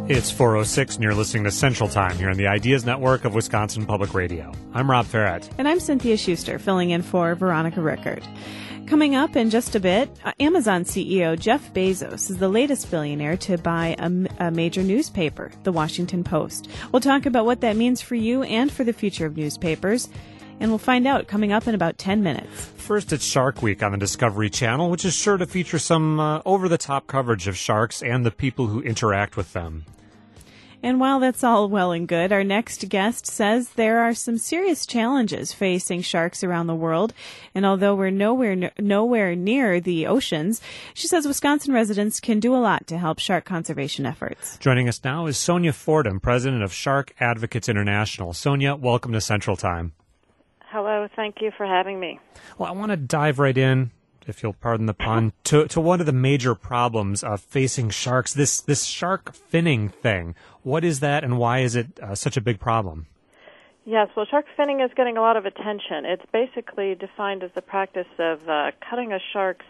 It's 4:06 and you're listening to Central Time here on the Ideas Network of Wisconsin Public Radio. I'm Rob Ferret. And I'm Cynthia Schuster, filling in for Veronica Rickert. Coming up in just a bit, Amazon CEO Jeff Bezos is the latest billionaire to buy a major newspaper, The Washington Post. We'll talk about what that means for you and for the future of newspapers, and we'll find out coming up in about 10 minutes. First, it's Shark Week on the Discovery Channel, which is sure to feature some over-the-top coverage of sharks and the people who interact with them. And while that's all well and good, our next guest says there are some serious challenges facing sharks around the world. And although we're nowhere near the oceans, she says Wisconsin residents can do a lot to help shark conservation efforts. Joining us now is Sonia Fordham, president of Shark Advocates International. Sonia, welcome to Central Time. Hello, thank you for having me. Well, I want to dive right in, if you'll pardon the pun, to one of the major problems facing sharks, this shark finning thing. What is that, and why is it such a big problem? Yes, well, shark finning is getting a lot of attention. It's basically defined as the practice of cutting a shark's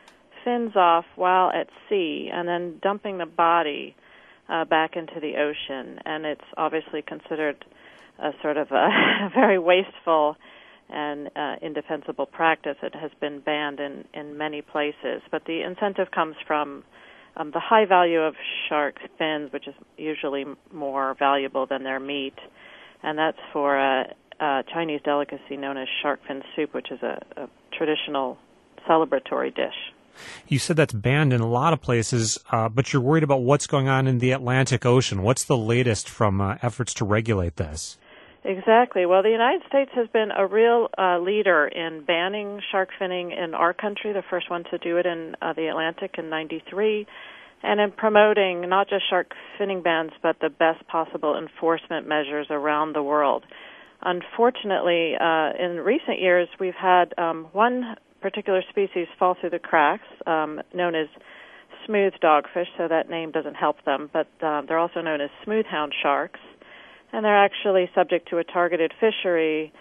fins off while at sea and then dumping the body back into the ocean. And it's obviously considered a sort of a very wasteful and indefensible practice. It has been banned in many places. But the incentive comes from the high value of shark fins, which is usually more valuable than their meat. And that's for a Chinese delicacy known as shark fin soup, which is a traditional celebratory dish. You said that's banned in a lot of places, but you're worried about what's going on in the Atlantic Ocean. What's the latest from efforts to regulate this? Exactly. Well, the United States has been a real leader in banning shark finning in our country, the first one to do it in the Atlantic in '93, and in promoting not just shark finning bans, but the best possible enforcement measures around the world. Unfortunately, in recent years, we've had one particular species fall through the cracks, known as smooth dogfish, so that name doesn't help them, but they're also known as smoothhound sharks. And they're actually subject to a targeted fishery.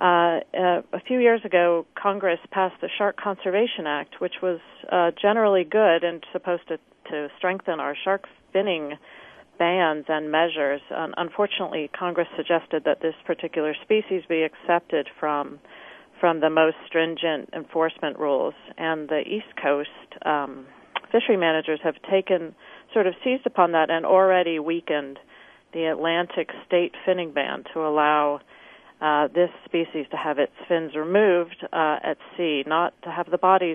A few years ago, Congress passed the Shark Conservation Act, which was generally good and supposed to strengthen our shark finning bans and measures. Unfortunately, Congress suggested that this particular species be accepted from the most stringent enforcement rules. And the East Coast fishery managers have seized upon that and already weakened the Atlantic state finning ban to allow this species to have its fins removed at sea, not to have the bodies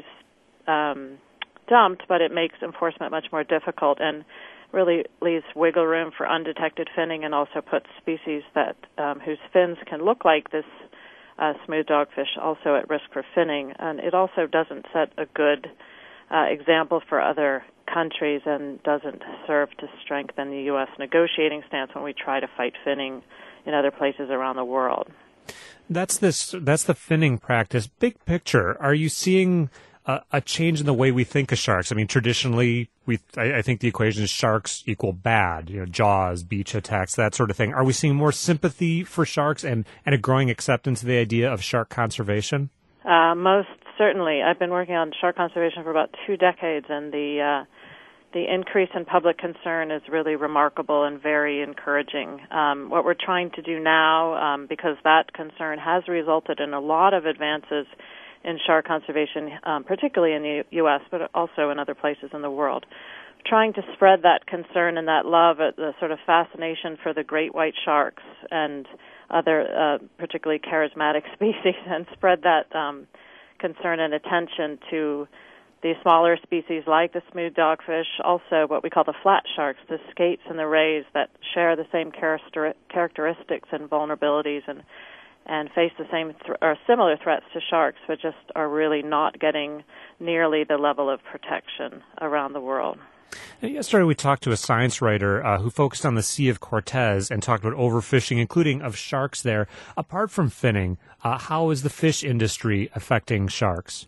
dumped, but it makes enforcement much more difficult and really leaves wiggle room for undetected finning and also puts species that whose fins can look like this smooth dogfish also at risk for finning. And it also doesn't set a good example for other countries and doesn't serve to strengthen the U.S. negotiating stance when we try to fight finning in other places around the world. That's the finning practice. Big picture, are you seeing a change in the way we think of sharks? I mean, traditionally, I think the equation is sharks equal bad, Jaws, beach attacks, that sort of thing. Are we seeing more sympathy for sharks and a growing acceptance of the idea of shark conservation? Most certainly. I've been working on shark conservation for about 2 decades, and the increase in public concern is really remarkable and very encouraging. What we're trying to do now, because that concern has resulted in a lot of advances in shark conservation, particularly in the U.S., but also in other places in the world, trying to spread that concern and that love, the sort of fascination for the great white sharks and other particularly charismatic species, and spread that concern and attention to the smaller species like the smooth dogfish, also what we call the flat sharks, the skates and the rays that share the same characteristics and vulnerabilities and face the same or similar threats to sharks, but just are really not getting nearly the level of protection around the world. Yesterday we talked to a science writer who focused on the Sea of Cortez and talked about overfishing, including of sharks there. Apart from finning, how is the fish industry affecting sharks?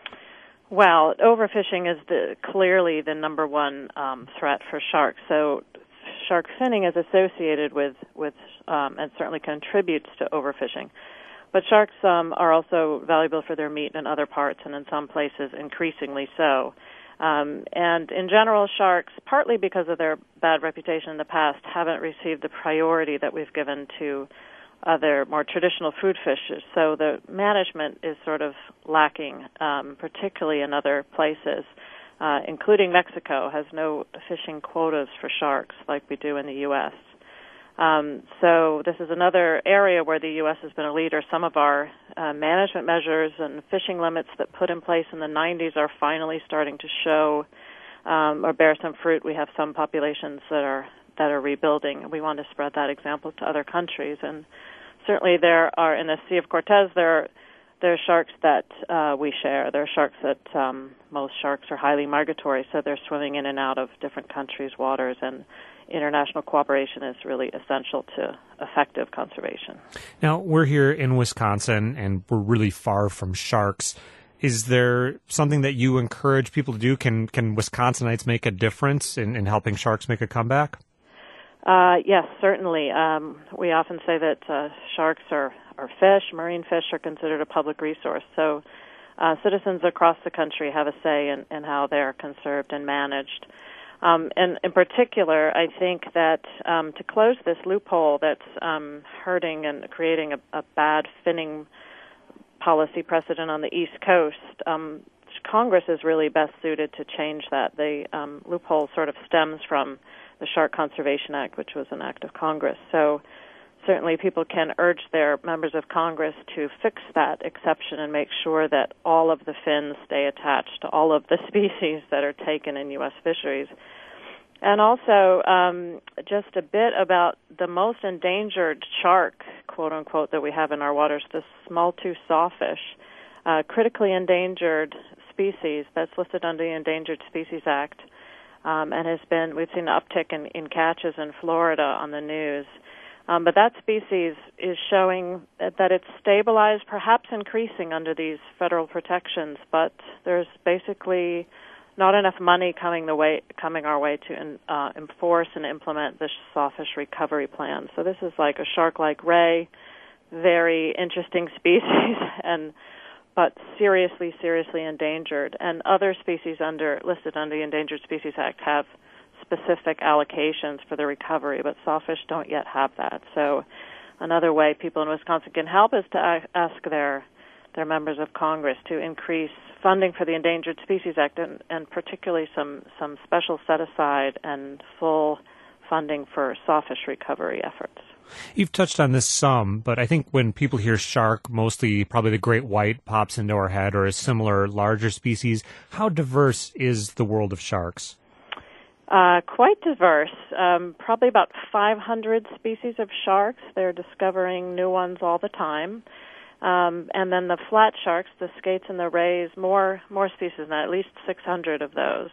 Well, overfishing is clearly the number one threat for sharks. So shark finning is associated with and certainly contributes to overfishing. But sharks are also valuable for their meat in other parts, and in some places increasingly so. And in general, sharks, partly because of their bad reputation in the past, haven't received the priority that we've given to other more traditional food fishes. So the management is sort of lacking, particularly in other places, including Mexico has no fishing quotas for sharks like we do in the U.S. So this is another area where the U.S. has been a leader. Some of our management measures and fishing limits that put in place in the 90s are finally starting to show or bear some fruit. We have some populations that are rebuilding. We want to spread that example to other countries. And certainly there are, in the Sea of Cortez, there are sharks that we share. There are sharks that most sharks are highly migratory, so they're swimming in and out of different countries' waters, and international cooperation is really essential to effective conservation. Now, we're here in Wisconsin, and we're really far from sharks. Is there something that you encourage people to do? Can Wisconsinites make a difference in helping sharks make a comeback? Yes, certainly. We often say that sharks are fish. Marine fish are considered a public resource. So citizens across the country have a say in how they're conserved and managed. And in particular, I think that to close this loophole that's hurting and creating a bad finning policy precedent on the East Coast, Congress is really best suited to change that. The loophole sort of stems from the Shark Conservation Act, which was an act of Congress. So certainly people can urge their members of Congress to fix that exception and make sure that all of the fins stay attached to all of the species that are taken in U.S. fisheries. And also just a bit about the most endangered shark, quote-unquote, that we have in our waters, the small-tooth sawfish, critically endangered species that's listed under the Endangered Species Act. And we've seen an uptick in catches in Florida on the news. But that species is showing that it's stabilized, perhaps increasing under these federal protections, but there's basically not enough money coming our way to enforce and implement the sawfish recovery plan. So this is like a shark-like ray, very interesting species, but seriously endangered. And other species listed under the Endangered Species Act have specific allocations for the recovery, but sawfish don't yet have that. So another way people in Wisconsin can help is to ask their members of Congress to increase funding for the Endangered Species Act and particularly some special set-aside and full funding for sawfish recovery efforts. You've touched on this some, but I think when people hear shark, mostly probably the great white pops into our head or a similar larger species. How diverse is the world of sharks? Quite diverse. Probably about 500 species of sharks. They're discovering new ones all the time. And then the flat sharks, the skates and the rays, more species than that, at least 600 of those.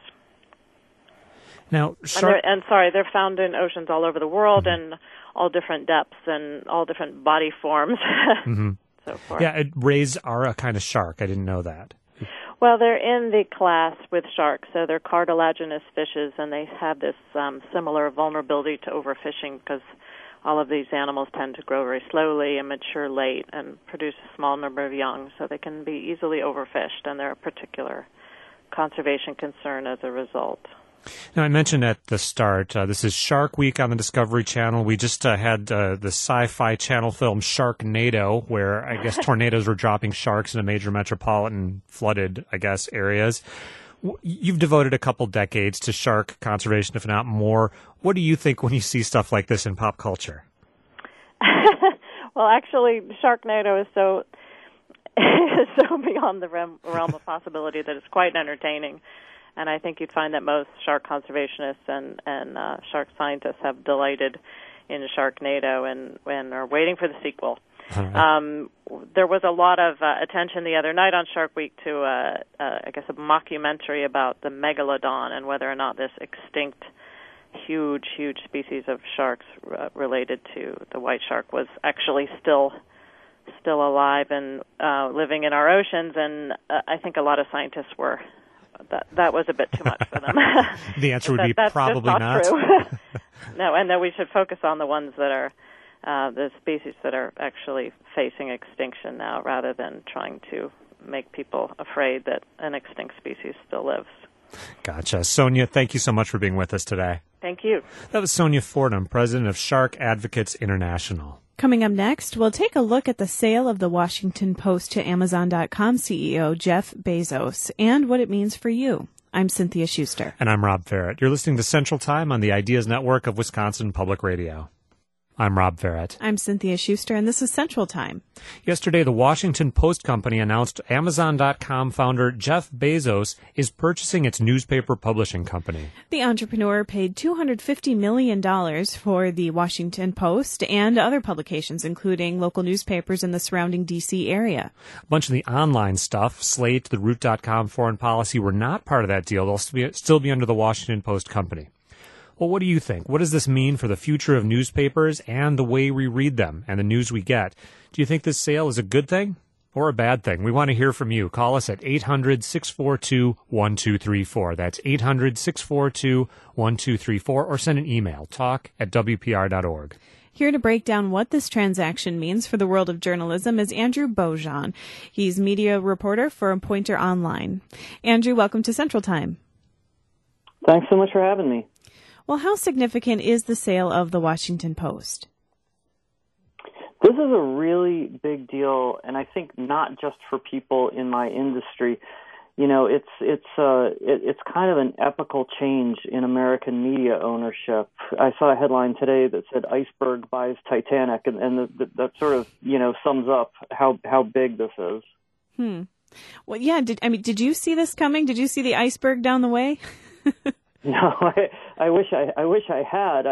Now, they're found in oceans all over the world and all different depths and all different body forms, so forth. Yeah, rays are a kind of shark. I didn't know that. Well, they're in the class with sharks, so they're cartilaginous fishes, and they have this similar vulnerability to overfishing because all of these animals tend to grow very slowly and mature late and produce a small number of young, so they can be easily overfished, and they're a particular conservation concern as a result. Now, I mentioned at the start, this is Shark Week on the Discovery Channel. We just had the Sci-Fi Channel film Sharknado, where I guess tornadoes were dropping sharks into major metropolitan flooded, areas. You've devoted a couple decades to shark conservation, if not more. What do you think when you see stuff like this in pop culture? Well, actually, Sharknado is so beyond the realm of possibility that it's quite entertaining. And I think you'd find that most shark conservationists and shark scientists have delighted in Sharknado and are waiting for the sequel. There was a lot of attention the other night on Shark Week to, a mockumentary about the megalodon and whether or not this extinct, huge species of sharks related to the white shark was actually still alive and living in our oceans. And I think a lot of scientists were. That was a bit too much for them. The answer would be probably not. True. No, and that we should focus on the ones that are the species that are actually facing extinction now, rather than trying to make people afraid that an extinct species still lives. Gotcha. Sonia, thank you so much for being with us today. Thank you. That was Sonia Fordham, president of Shark Advocates International. Coming up next, we'll take a look at the sale of the Washington Post to Amazon.com CEO Jeff Bezos and what it means for you. I'm Cynthia Schuster. And I'm Rob Ferret. You're listening to Central Time on the Ideas Network of Wisconsin Public Radio. I'm Rob Ferret. I'm Cynthia Schuster, and this is Central Time. Yesterday, the Washington Post company announced Amazon.com founder Jeff Bezos is purchasing its newspaper publishing company. The entrepreneur paid $250 million for the Washington Post and other publications, including local newspapers in the surrounding D.C. area. A bunch of the online stuff, Slate, the Root.com, Foreign Policy, were not part of that deal. They'll still be under the Washington Post company. Well, what do you think? What does this mean for the future of newspapers and the way we read them and the news we get? Do you think this sale is a good thing or a bad thing? We want to hear from you. Call us at 800-642-1234. That's 800-642-1234, or send an email, talk@wpr.org. Here to break down what this transaction means for the world of journalism is Andrew Beaujean. He's media reporter for Pointer Online. Andrew, welcome to Central Time. Thanks so much for having me. Well, how significant is the sale of the Washington Post? This is a really big deal, and I think not just for people in my industry. You know, it's kind of an epical change in American media ownership. I saw a headline today that said "Iceberg buys Titanic," and that sort of sums up how big this is. Well, yeah. Did you see this coming? Did you see the iceberg down the way? No, I wish I had.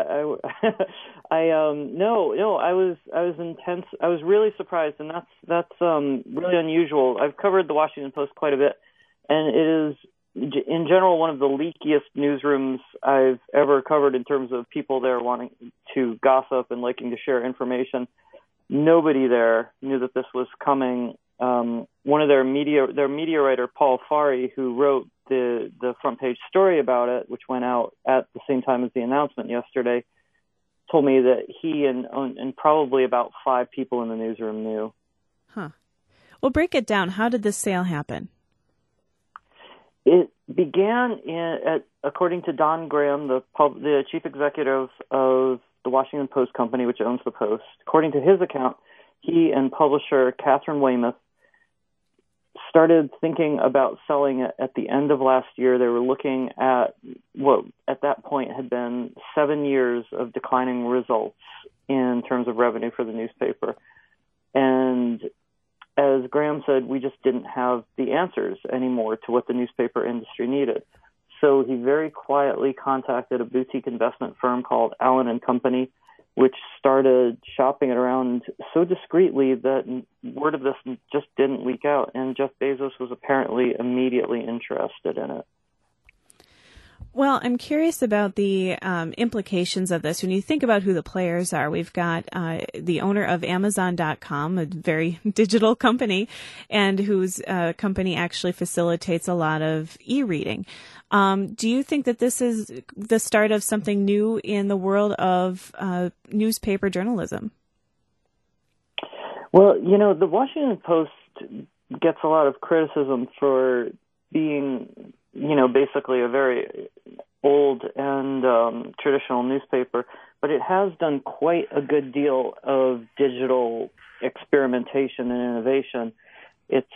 No, I was intense. I was really surprised, and that's really unusual. I've covered the Washington Post quite a bit, and it is in general one of the leakiest newsrooms I've ever covered in terms of people there wanting to gossip and liking to share information. Nobody there knew that this was coming. One of their media writer, Paul Farhi, who wrote the front page story about it, which went out at the same time as the announcement yesterday, told me that he and probably about 5 people in the newsroom knew. Huh. Well, break it down. How did this sale happen? It began according to Don Graham, the chief executive of the Washington Post company, which owns the Post. According to his account, he and publisher Catherine Weymouth started thinking about selling it at the end of last year. They were looking at what at that point had been 7 years of declining results in terms of revenue for the newspaper. And as Graham said, we just didn't have the answers anymore to what the newspaper industry needed. So he very quietly contacted a boutique investment firm called Allen & Company, which started shopping it around so discreetly that word of this just didn't leak out, and Jeff Bezos was apparently immediately interested in it. Well, I'm curious about the implications of this. When you think about who the players are, we've got the owner of Amazon.com, a very digital company, and whose company actually facilitates a lot of e-reading. Do you think that this is the start of something new in the world of newspaper journalism? Well, the Washington Post gets a lot of criticism for being, basically a very old and traditional newspaper, but it has done quite a good deal of digital experimentation and innovation. It's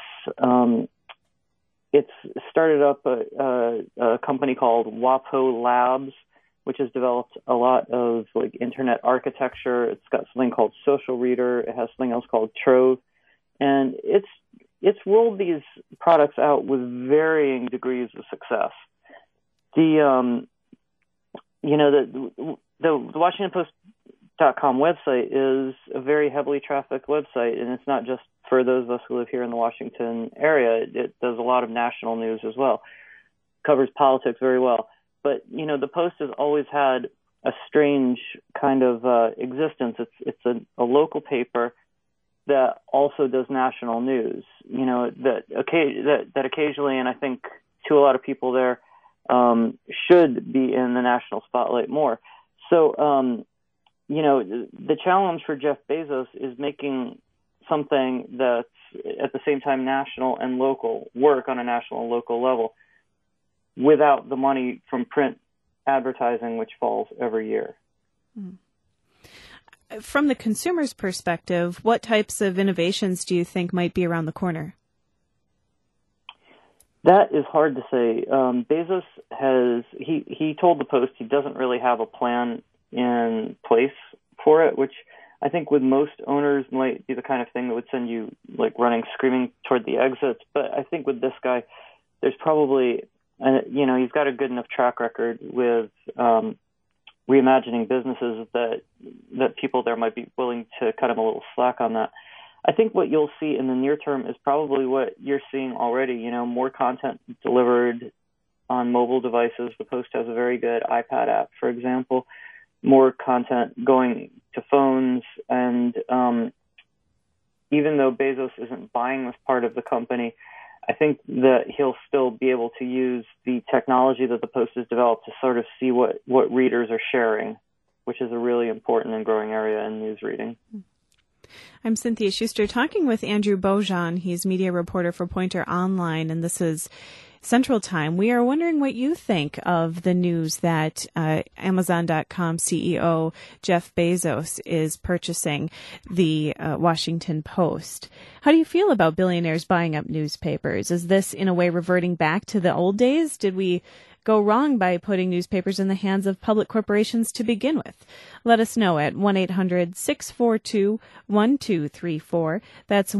started up a company called WAPO Labs, which has developed a lot of internet architecture. It's got something called Social Reader. It has something else called Trove, and it's rolled these products out with varying degrees of success. The WashingtonPost.com website is a very heavily trafficked website, and it's not just for those of us who live here in the Washington area. It does a lot of national news as well, covers politics very well. But, the Post has always had a strange kind of existence. It's a local paper that also does national news, that occasionally, and I think to a lot of people there, should be in the national spotlight more. So, the challenge for Jeff Bezos is making something that's at the same time national and local, work on a national and local level. without the money from print advertising, which falls every year. From the consumer's perspective, what types of innovations do you think might be around the corner? That is hard to say. Bezos he told the Post he doesn't really have a plan in place for it, which I think with most owners might be the kind of thing that would send you like running screaming toward the exits. But I think with this guy, there's probably, he's got a good enough track record with reimagining businesses that people there might be willing to cut him a little slack on that. I think what you'll see in the near term is probably what you're seeing already, more content delivered on mobile devices. The Post has a very good iPad app, for example, more content going to phones. And even though Bezos isn't buying this part of the company, I think that he'll still be able to use the technology that the Post has developed to sort of see what readers are sharing, which is a really important and growing area in news reading. I'm Cynthia Schuster talking with Andrew Bojan. He's media reporter for Poynter Online, and this is Central Time. We are wondering what you think of the news that Amazon.com CEO Jeff Bezos is purchasing the Washington Post. How do you feel about billionaires buying up newspapers? Is this, in a way, reverting back to the old days? Did we go wrong by putting newspapers in the hands of public corporations to begin with? Let us know at 1-800-642-1234. That's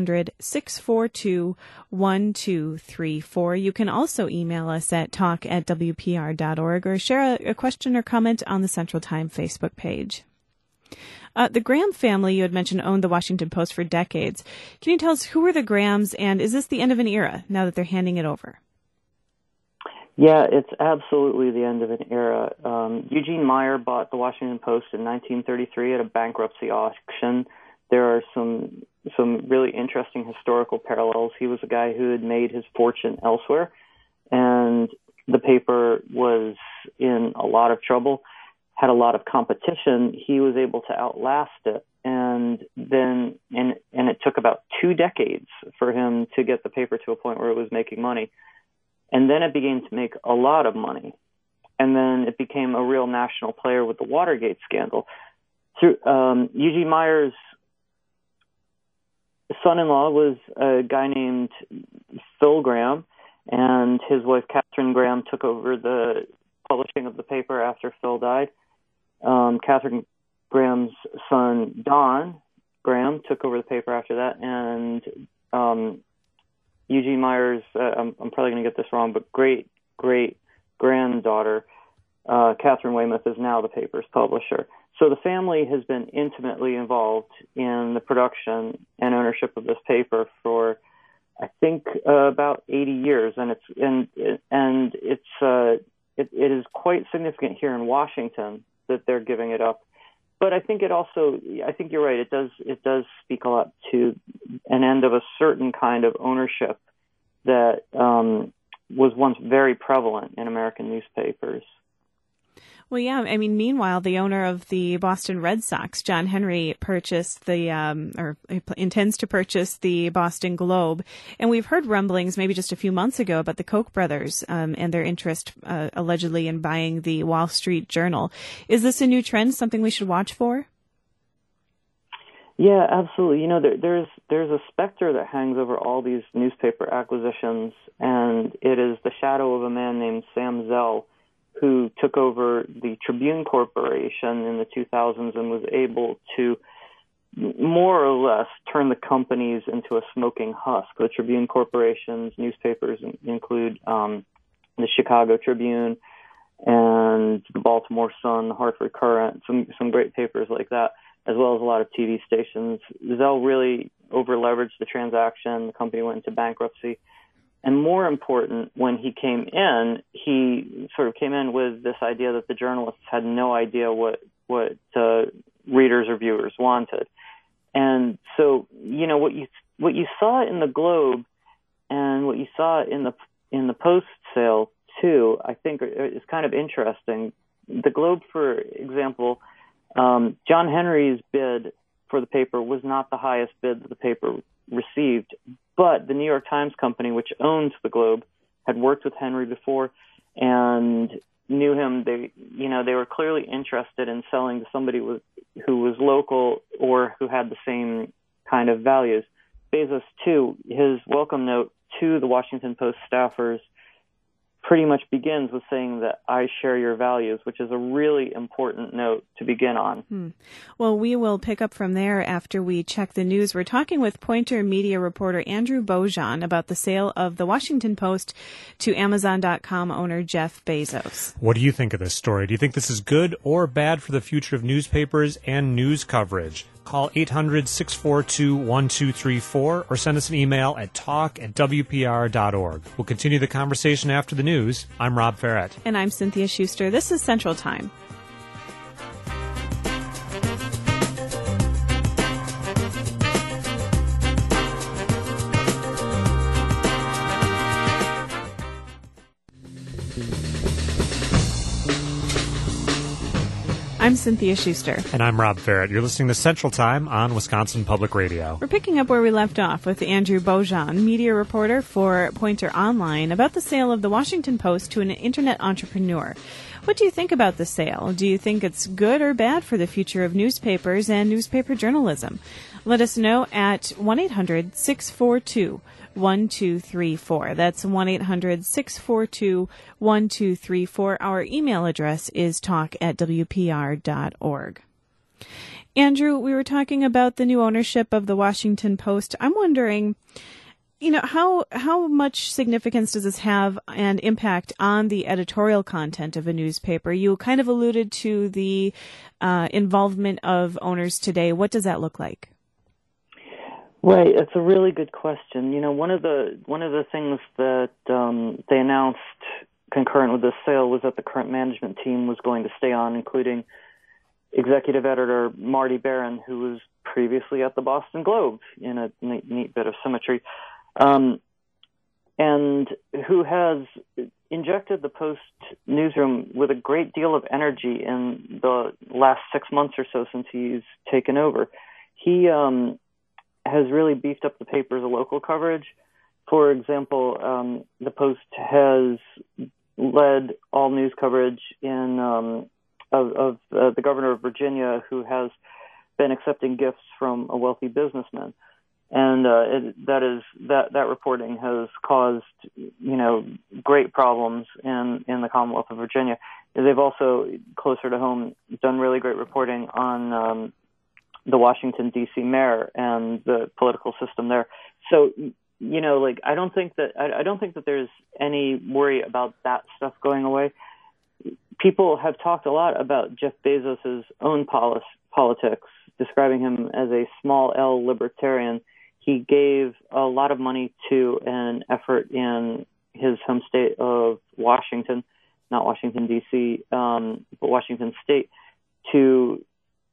1-800-642-1234. You can also email us at talk@wpr.org or share a question or comment on the Central Time Facebook page. The Graham family, you had mentioned, owned the Washington Post for decades. Can you tell us who were the Grahams, and is this the end of an era now that they're handing it over? Yeah, it's absolutely the end of an era. Eugene Meyer bought the Washington Post in 1933 at a bankruptcy auction. There are some really interesting historical parallels. He was a guy who had made his fortune elsewhere, and the paper was in a lot of trouble, had a lot of competition. He was able to outlast it, and it took about 2 decades for him to get the paper to a point where it was making money. And then it began to make a lot of money. And then it became a real national player with the Watergate scandal. Eugene Meyer's son-in-law was a guy named Phil Graham, and his wife Catherine Graham took over the publishing of the paper after Phil died. Catherine Graham's son, Don Graham, took over the paper after that, and Eugene Meyer's, I'm probably going to get this wrong, but great-great-granddaughter, Catherine Weymouth, is now the paper's publisher. So the family has been intimately involved in the production and ownership of this paper for, I think, about 80 years, and it is quite significant here in Washington that they're giving it up. But I think you're right. It does speak a lot to an end of a certain kind of ownership that was once very prevalent in American newspapers. Well, yeah. I mean, meanwhile, the owner of the Boston Red Sox, John Henry, purchased or intends to purchase the Boston Globe. And we've heard rumblings maybe just a few months ago about the Koch brothers and their interest allegedly in buying the Wall Street Journal. Is this a new trend, something we should watch for? Yeah, absolutely. There's a specter that hangs over all these newspaper acquisitions, and it is the shadow of a man named Sam Zell, who took over the Tribune Corporation in the 2000s and was able to more or less turn the companies into a smoking husk. The Tribune Corporation's newspapers include the Chicago Tribune and the Baltimore Sun, the Hartford Courant, some great papers like that, as well as a lot of TV stations. Zell really over-leveraged the transaction. The company went into bankruptcy. And more important, when he came in, he sort of came in with this idea that the journalists had no idea what readers or viewers wanted. And so, what you saw in the Globe and what you saw in the Post sale too, I think is kind of interesting. The Globe, for example, John Henry's bid for the paper was not the highest bid that the paper received, but the New York Times Company, which owns the Globe, had worked with Henry before and knew him. They were clearly interested in selling to somebody who was local or who had the same kind of values. Bezos, too, his welcome note to the Washington Post staffers pretty much begins with saying that I share your values, which is a really important note to begin on. Well, we will pick up from there after we check the news. We're talking with Poynter media reporter Andrew Bojan about the sale of the Washington Post to Amazon.com owner Jeff Bezos. What do you think of this story? Do you think this is good or bad for the future of newspapers and news coverage? Call 800-642-1234 or send us an email at talk@wpr.org. We'll continue the conversation after the news. I'm Rob Ferret. And I'm Cynthia Schuster. This is Central Time. I'm Cynthia Schuster. And I'm Rob Ferret. You're listening to Central Time on Wisconsin Public Radio. We're picking up where we left off with Andrew Bojan, media reporter for Poynter Online, about the sale of the Washington Post to an internet entrepreneur. What do you think about the sale? Do you think it's good or bad for the future of newspapers and newspaper journalism? Let us know at 1-800-642-1234. That's 1-800-642-1234. Our email address is talk@wpr.org. Andrew, we were talking about the new ownership of the Washington Post. I'm wondering, how much significance does this have and impact on the editorial content of a newspaper? You kind of alluded to the involvement of owners today. What does that look like? Right, it's a really good question. One of the things that they announced concurrent with this sale was that the current management team was going to stay on, including executive editor Marty Baron, who was previously at the Boston Globe, in a neat bit of symmetry, and who has injected the Post newsroom with a great deal of energy in the last 6 months or so since he's taken over. He has really beefed up the paper's local coverage. For example, the Post has led all news coverage in of the governor of Virginia, who has been accepting gifts from a wealthy businessman, and that reporting has caused great problems in the Commonwealth of Virginia. They've also, closer to home, done really great reporting on the Washington D.C. mayor and the political system there. So, I don't think that there's any worry about that stuff going away. People have talked a lot about Jeff Bezos' own politics, describing him as a small L libertarian. He gave a lot of money to an effort in his home state of Washington, not Washington D.C., but Washington State, to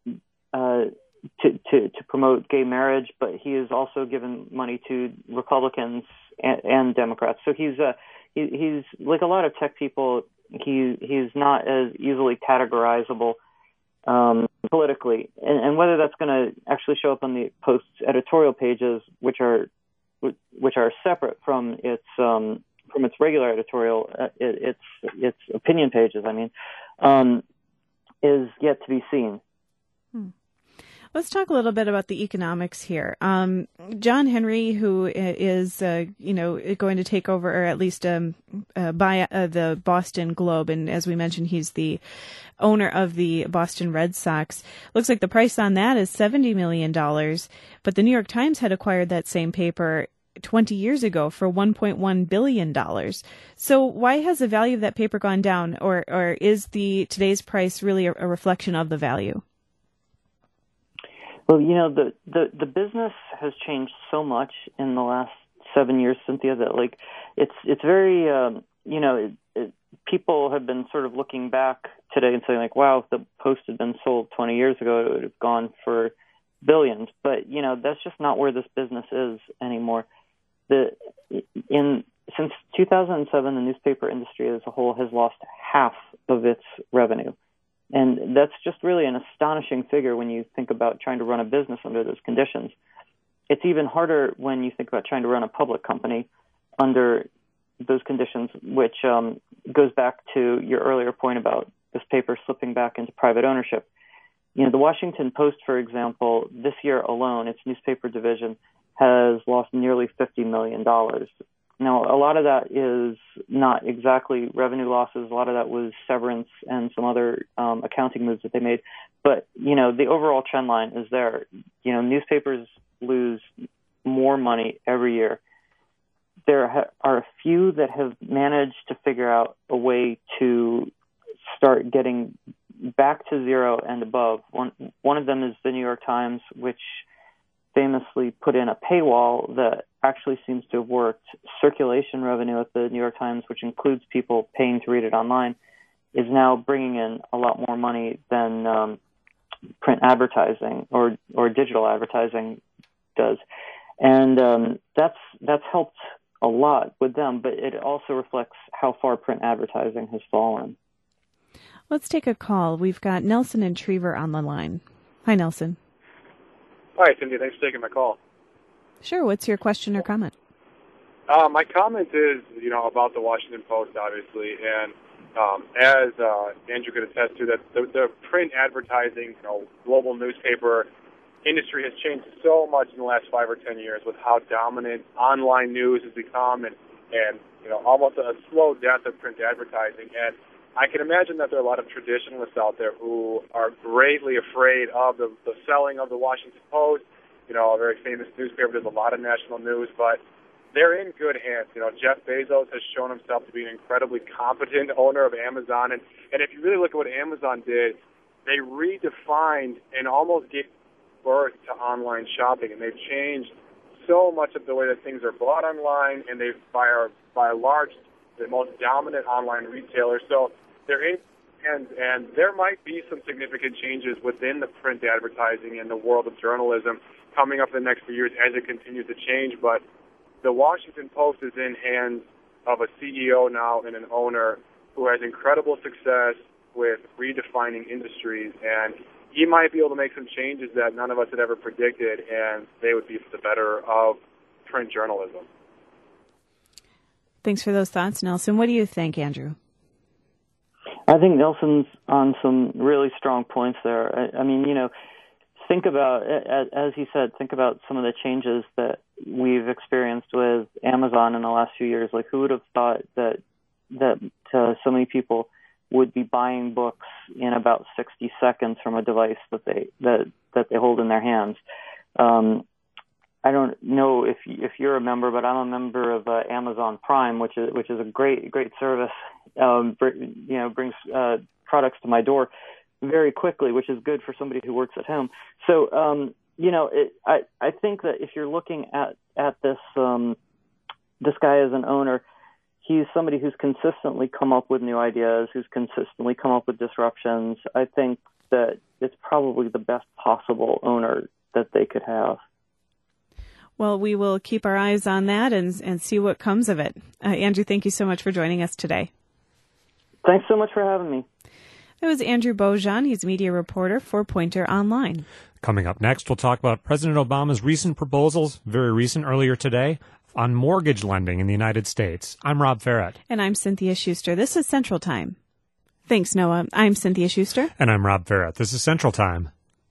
promote gay marriage, but he has also given money to Republicans and Democrats. So he's like a lot of tech people. He's not as easily categorizable politically, and whether that's going to actually show up on the Post's editorial pages, which are separate from its regular editorial, its opinion pages, is yet to be seen. Let's talk a little bit about the economics here. John Henry, who is, going to take over, or at least buy the Boston Globe, and as we mentioned, he's the owner of the Boston Red Sox. Looks like the price on that is $70 million, but the New York Times had acquired that same paper 20 years ago for $1.1 billion. So why has the value of that paper gone down, or is today's price really a reflection of the value? Well, the business has changed so much in the last 7 years, Cynthia, that it's very people have been sort of looking back today and saying wow, if the Post had been sold 20 years ago, it would have gone for billions. But that's just not where this business is anymore. Since 2007, the newspaper industry as a whole has lost half of its revenue. And that's just really an astonishing figure when you think about trying to run a business under those conditions. It's even harder when you think about trying to run a public company under those conditions, which goes back to your earlier point about this paper slipping back into private ownership. The Washington Post, for example, this year alone, its newspaper division has lost nearly $50 million. Now, a lot of that is not exactly revenue losses. A lot of that was severance and some other accounting moves that they made. But, the overall trend line is there. Newspapers lose more money every year. There are a few that have managed to figure out a way to start getting back to zero and above. One of them is the New York Times, which famously put in a paywall that actually seems to have worked. Circulation revenue at the New York Times, which includes people paying to read it online, is now bringing in a lot more money than print advertising or digital advertising does. And that's helped a lot with them, but it also reflects how far print advertising has fallen. Let's take a call. We've got Nelson and Trevor on the line. Hi, Nelson. Hi, Cindy. Thanks for taking my call. Sure. What's your question or comment? My comment is, about the Washington Post, obviously, and as Andrew could attest to, that the print advertising, global newspaper industry has changed so much in the last 5 or 10 years with how dominant online news has become and almost a slow death of print advertising. And I can imagine that there are a lot of traditionalists out there who are greatly afraid of the selling of the Washington Post, a very famous newspaper. There's a lot of national news, but they're in good hands. Jeff Bezos has shown himself to be an incredibly competent owner of Amazon. And if you really look at what Amazon did, they redefined and almost gave birth to online shopping, and they've changed so much of the way that things are bought online, and they by large the most dominant online retailer. So they're in hands, and there might be some significant changes within the print advertising and the world of journalism coming up in the next few years as it continues to change. But the Washington Post is in hands of a CEO now and an owner who has incredible success with redefining industries, and he might be able to make some changes that none of us had ever predicted, and they would be for the better of print journalism. Thanks for those thoughts, Nelson. What do you think, Andrew? I think Nelson's on some really strong points there. I mean, think about, as he said, think about some of the changes that we've experienced with Amazon in the last few years. Like, who would have thought that so many people would be buying books in about 60 seconds from a device that they hold in their hands? I don't know if you're a member, but I'm a member of Amazon Prime, which is a great service. Brings products to my door very quickly, which is good for somebody who works at home. So, I think that if you're looking at this guy as an owner, he's somebody who's consistently come up with new ideas, who's consistently come up with disruptions. I think that it's probably the best possible owner that they could have. Well, we will keep our eyes on that and see what comes of it. Andrew, thank you so much for joining us today. Thanks so much for having me. That was Andrew Bojan. He's a media reporter for Pointer Online. Coming up next, we'll talk about President Obama's recent proposals, very recent earlier today, on mortgage lending in the United States. I'm Rob Farrett. And I'm Cynthia Schuster. This is Central Time. Thanks, Noah. I'm Cynthia Schuster. And I'm Rob Farrett. This is Central Time.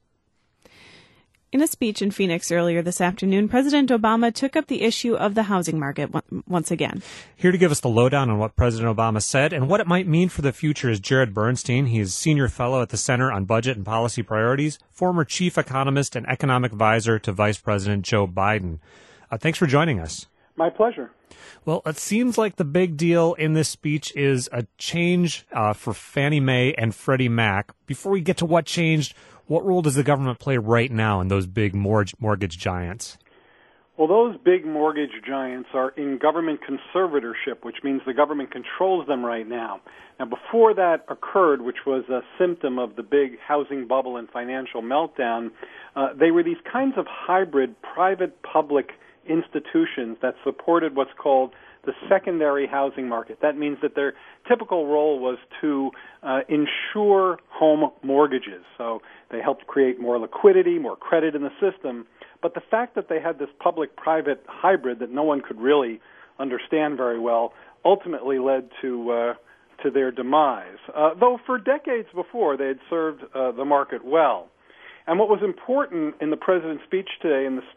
In a speech in Phoenix earlier this afternoon, President Obama took up the issue of the housing market once again. Here to give us the lowdown on what President Obama said and what it might mean for the future is Jared Bernstein. He is Senior Fellow at the Center on Budget and Policy Priorities, former Chief Economist and Economic Advisor to Vice President Joe Biden. Thanks for joining us. My pleasure. Well, it seems like the big deal in this speech is a change for Fannie Mae and Freddie Mac. Before we get to what changed, what role does the government play right now in those big mortgage giants? Well, those big mortgage giants are in government conservatorship, which means the government controls them right now. Now, before that occurred, which was a symptom of the big housing bubble and financial meltdown, they were these kinds of hybrid private-public institutions that supported what's called the secondary housing market. That means that their typical role was to insure home mortgages. So they helped create more liquidity, more credit in the system. But the fact that they had this public-private hybrid that no one could really understand very well ultimately led to their demise. Though for decades before they had served the market well. And what was important in the president's speech today, in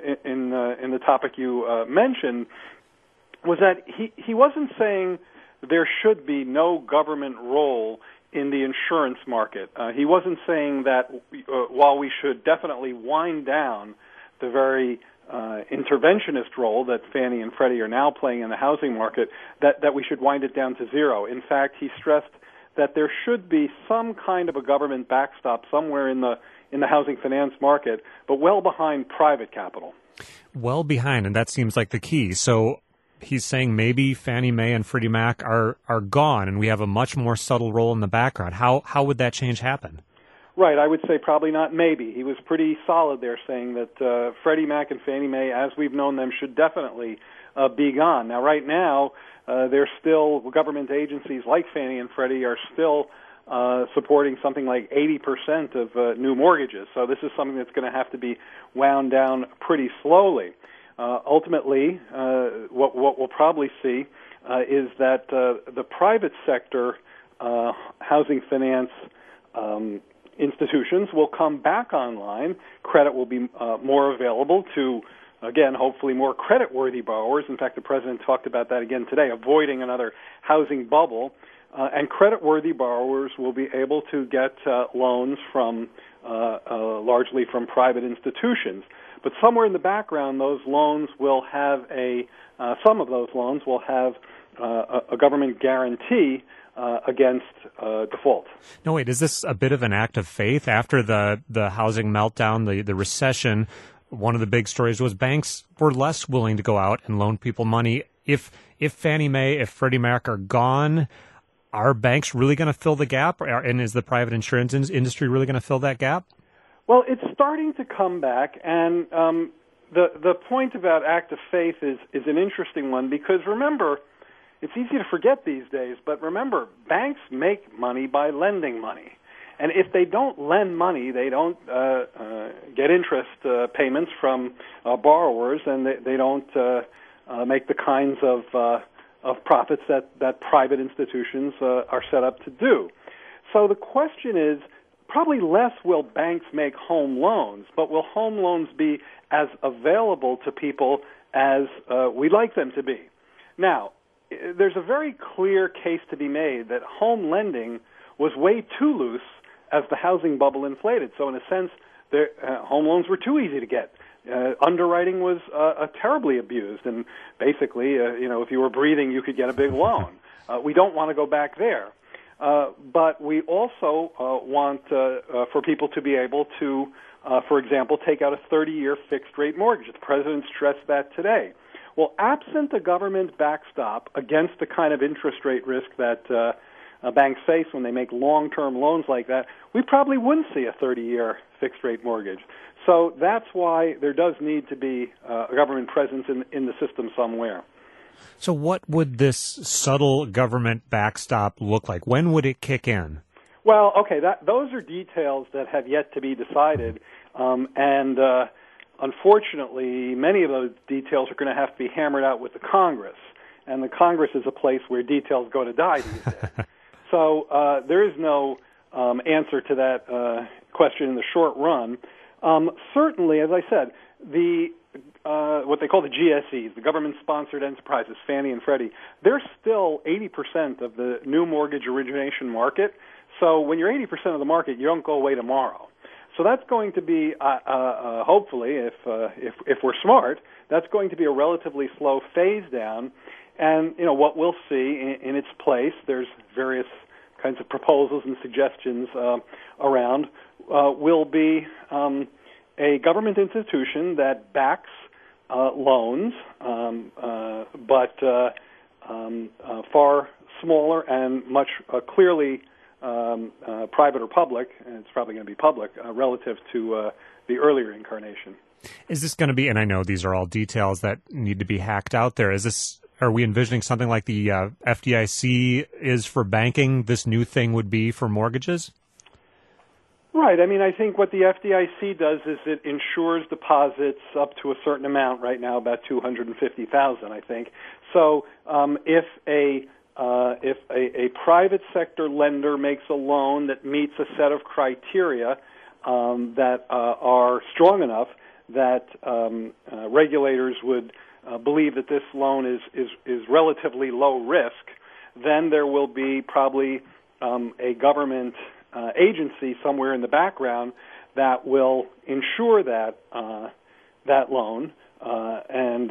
the topic you mentioned, was that he wasn't saying there should be no government role in the insurance market. He wasn't saying that while we should definitely wind down the very interventionist role that Fannie and Freddie are now playing in the housing market, that we should wind it down to zero. In fact, he stressed that there should be some kind of a government backstop somewhere in the housing finance market, but well behind private capital. Well behind, and that seems like the key. So he's saying maybe Fannie Mae and Freddie Mac are gone, and we have a much more subtle role in the background. How would that change happen? Right, I would say probably not maybe. He was pretty solid there, saying that Freddie Mac and Fannie Mae, as we've known them, should definitely be gone. Now, right now, there's still government agencies like Fannie and Freddie are still supporting something like 80% of new mortgages. So this is something that's going to have to be wound down pretty slowly. Ultimately, what we'll probably see is that the private sector housing finance institutions will come back online. Credit will be more available to, again, hopefully more credit-worthy borrowers. In fact, the president talked about that again today, avoiding another housing bubble. And credit-worthy borrowers will be able to get loans from largely from private institutions. But somewhere in the background, those loans will have some of those loans will have a government guarantee against default. No, wait, is this a bit of an act of faith? After the housing meltdown, the recession, one of the big stories was banks were less willing to go out and loan people money. If Fannie Mae, if Freddie Mac are gone, are banks really going to fill the gap? And is the private insurance industry really going to fill that gap? Well, it's starting to come back, and the point about act of faith is an interesting one, because remember, it's easy to forget these days, but remember, banks make money by lending money. And if they don't lend money, they don't get interest payments from borrowers, and they don't make the kinds of profits that private institutions are set up to do. So the question is, probably less will banks make home loans, but will home loans be as available to people as we'd like them to be? Now, there's a very clear case to be made that home lending was way too loose as the housing bubble inflated. So in a sense, home loans were too easy to get. Underwriting was terribly abused, and basically, if you were breathing, you could get a big loan. We don't want to go back there. But we also want for people to be able to, for example, take out a 30-year fixed-rate mortgage. The president stressed that today. Well, absent a government backstop against the kind of interest rate risk that banks face when they make long-term loans like that, we probably wouldn't see a 30-year fixed-rate mortgage. So that's why there does need to be a government presence in the system somewhere. So what would this subtle government backstop look like? When would it kick in? Well, okay, those are details that have yet to be decided, and unfortunately, many of those details are going to have to be hammered out with the Congress, and the Congress is a place where details go to die these days. So there is no answer to that question in the short run. Certainly, as I said, what they call the GSEs, the government-sponsored enterprises, Fannie and Freddie, they're still 80% of the new mortgage origination market. So when you're 80% of the market, you don't go away tomorrow. So that's going to be, hopefully, if we're smart, that's going to be a relatively slow phase down. And what we'll see in its place, there's various kinds of proposals and suggestions around, will be a government institution that backs loans, but far smaller and much clearly private or public, and it's probably going to be public, relative to the earlier incarnation. Is this going to be, and I know these are all details that need to be hacked out there, are we envisioning something like the FDIC is for banking, this new thing would be for mortgages? Right. I mean, I think what the FDIC does is it insures deposits up to a certain amount right now, about $250,000, I think. So if a private sector lender makes a loan that meets a set of criteria that are strong enough that regulators would believe that this loan is relatively low risk, then there will be probably a government agency somewhere in the background that will insure that loan and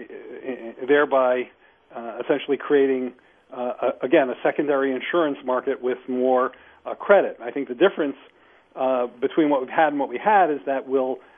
thereby essentially creating again a secondary insurance market with more credit. I think the difference between what we've had and what we had is that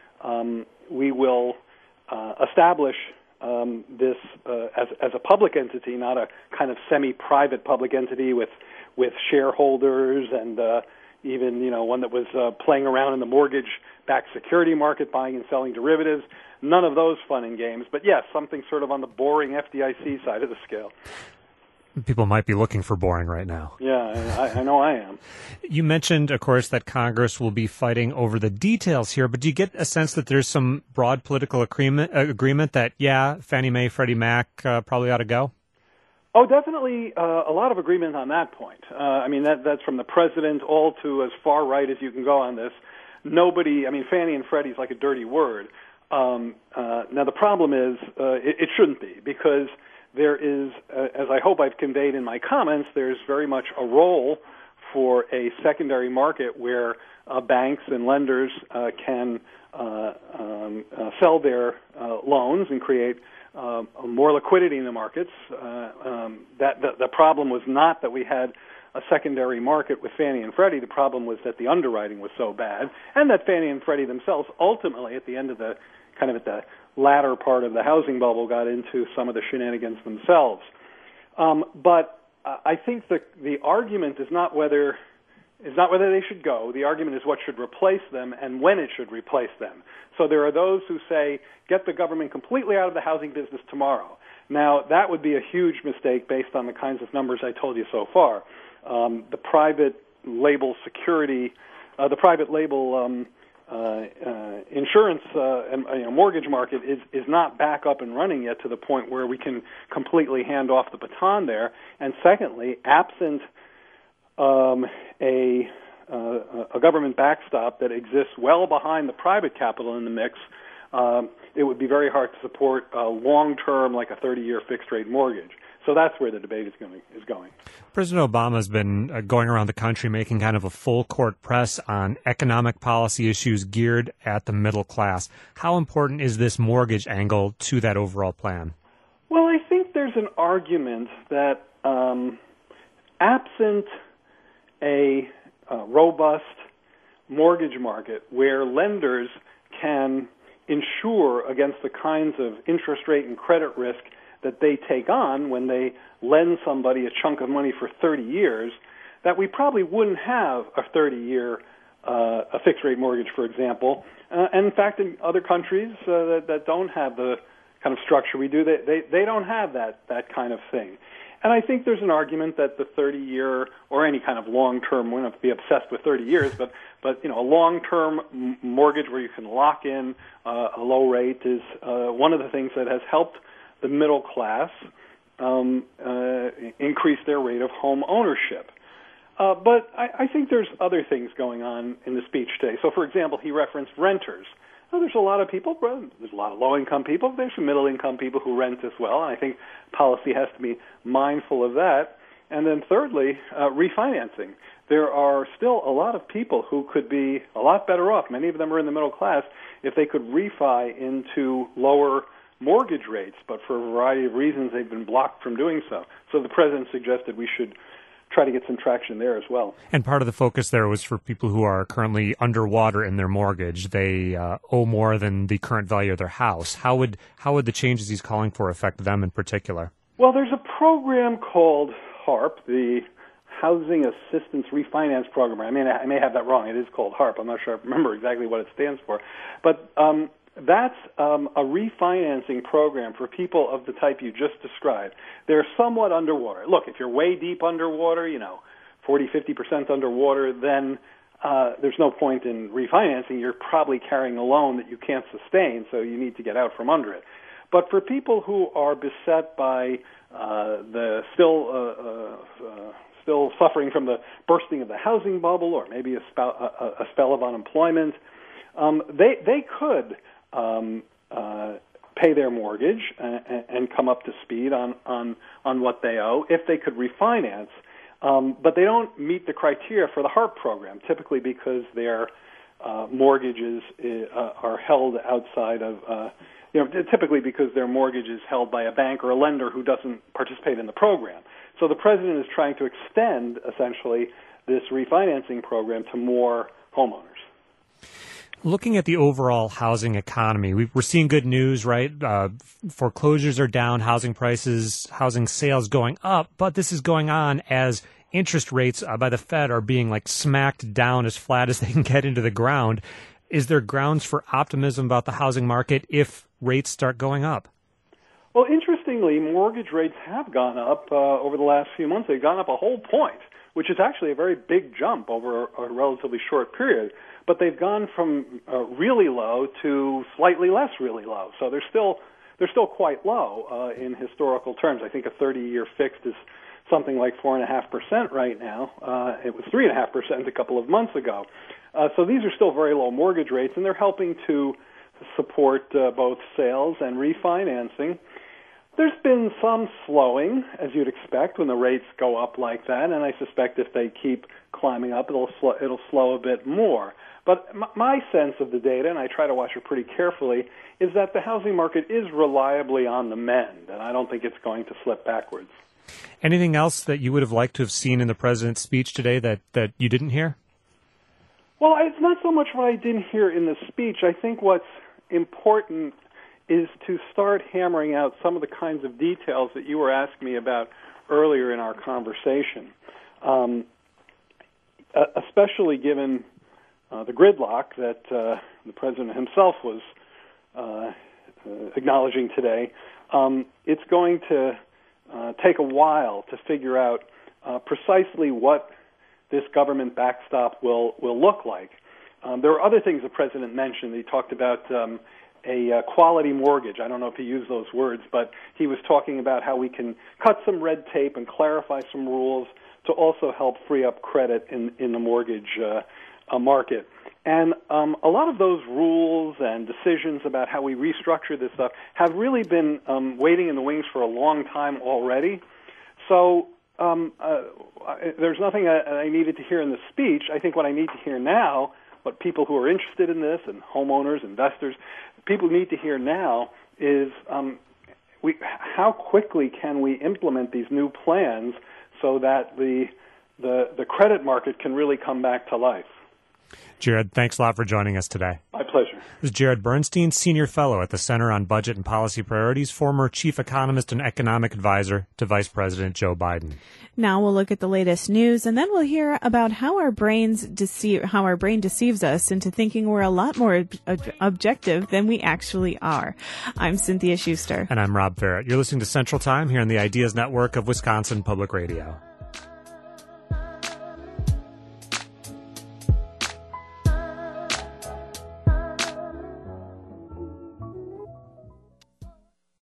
we will establish this as a public entity, not a kind of semi-private public entity with shareholders and even one that was playing around in the mortgage-backed security market, buying and selling derivatives. None of those fun and games, but yes, something sort of on the boring FDIC side of the scale. People might be looking for boring right now. Yeah, I know I am. You mentioned, of course, that Congress will be fighting over the details here, but do you get a sense that there's some broad political agreement that, Fannie Mae, Freddie Mac probably ought to go? Oh, definitely a lot of agreement on that point. That's from the president all to as far right as you can go on this. Fannie and Freddie is like a dirty word. Now, the problem is it shouldn't be, because there is, as I hope I've conveyed in my comments, there's very much a role for a secondary market where banks and lenders can sell their loans and create more liquidity in the markets. The problem was not that we had a secondary market with Fannie and Freddie. The problem was that the underwriting was so bad, and that Fannie and Freddie themselves ultimately, at the end of the at the latter part of the housing bubble, got into some of the shenanigans themselves. But I think the argument is not whether they should go. The argument is what should replace them and when it should replace them. So there are those who say, get the government completely out of the housing business tomorrow. Now, that would be a huge mistake based on the kinds of numbers I told you so far. The private label security, the private label insurance and mortgage market is not back up and running yet to the point where we can completely hand off the baton there. And secondly, absent a government backstop that exists well behind the private capital in the mix, it would be very hard to support a long-term, like a 30-year fixed-rate mortgage. So that's where the debate is going. President Obama has been going around the country making kind of a full-court press on economic policy issues geared at the middle class. How important is this mortgage angle to that overall plan? Well, I think there's an argument that absent a robust mortgage market where lenders can insure against the kinds of interest rate and credit risk that they take on when they lend somebody a chunk of money for 30 years, that we probably wouldn't have a 30-year a fixed-rate mortgage, for example. And in fact, in other countries that don't have the kind of structure we do, they don't have that kind of thing. And I think there's an argument that the 30-year or any kind of long-term, we don't have to be obsessed with 30 years, but a long-term mortgage where you can lock in a low rate is one of the things that has helped the middle class increase their rate of home ownership. But I think there's other things going on in the speech today. So, for example, he referenced renters. Well, there's a lot of people, there's a lot of low-income people, there's some middle-income people who rent as well, and I think policy has to be mindful of that. And then thirdly, refinancing. There are still a lot of people who could be a lot better off, many of them are in the middle class, if they could refi into lower mortgage rates, but for a variety of reasons they've been blocked from doing so. So the president suggested we should try to get some traction there as well. And part of the focus there was for people who are currently underwater in their mortgage. They owe more than the current value of their house. How would the changes he's calling for affect them in particular? Well, there's a program called HARP, the Housing Assistance Refinance Program. I may have that wrong. It is called HARP. I'm not sure I remember exactly what it stands for. But that's a refinancing program for people of the type you just described. They're somewhat underwater. Look, if you're way deep underwater, 40, 50% underwater, then there's no point in refinancing. You're probably carrying a loan that you can't sustain, so you need to get out from under it. But for people who are beset by still suffering from the bursting of the housing bubble, or maybe a spell of unemployment. They could pay their mortgage and come up to speed on what they owe if they could refinance. But they don't meet the criteria for the HARP program, typically because their mortgages are held outside of, typically because their mortgage is held by a bank or a lender who doesn't participate in the program. So the president is trying to extend, essentially, this refinancing program to more homeowners. Looking at the overall housing economy, we're seeing good news, right? Foreclosures are down, housing prices, housing sales going up, but this is going on as interest rates by the Fed are being smacked down as flat as they can get into the ground. Is there grounds for optimism about the housing market if rates start going up? Well, interestingly, mortgage rates have gone up over the last few months. They've gone up a whole point, which is actually a very big jump over a relatively short period. But they've gone from really low to slightly less really low. So they're still quite low in historical terms. I think a 30-year fixed is something like 4.5% right now. It was 3.5% a couple of months ago. So these are still very low mortgage rates, and they're helping to support both sales and refinancing. There's been some slowing, as you'd expect, when the rates go up like that, and I suspect if they keep climbing up, it'll slow a bit more. But my sense of the data, and I try to watch it pretty carefully, is that the housing market is reliably on the mend, and I don't think it's going to slip backwards. Anything else that you would have liked to have seen in the president's speech today that you didn't hear? Well, it's not so much what I didn't hear in the speech. I think what's important is to start hammering out some of the kinds of details that you were asking me about earlier in our conversation, especially given the gridlock that the president himself was acknowledging today. It's going to take a while to figure out precisely what this government backstop will look like. There are other things the president mentioned. He talked about a quality mortgage. I don't know if he used those words, but he was talking about how we can cut some red tape and clarify some rules to also help free up credit in the mortgage market. And a lot of those rules and decisions about how we restructure this stuff have really been waiting in the wings for a long time already. So there's nothing I needed to hear in the speech. I think what I need to hear now, what people who are interested in this, and homeowners, investors, people need to hear now is how quickly can we implement these new plans so that the credit market can really come back to life. Jared, thanks a lot for joining us today. My pleasure. This is Jared Bernstein, Senior Fellow at the Center on Budget and Policy Priorities, former Chief Economist and Economic Advisor to Vice President Joe Biden. Now we'll look at the latest news, and then we'll hear about how our brain deceives us into thinking we're a lot more objective than we actually are. I'm Cynthia Schuster. And I'm Rob Farrett. You're listening to Central Time here on the Ideas Network of Wisconsin Public Radio.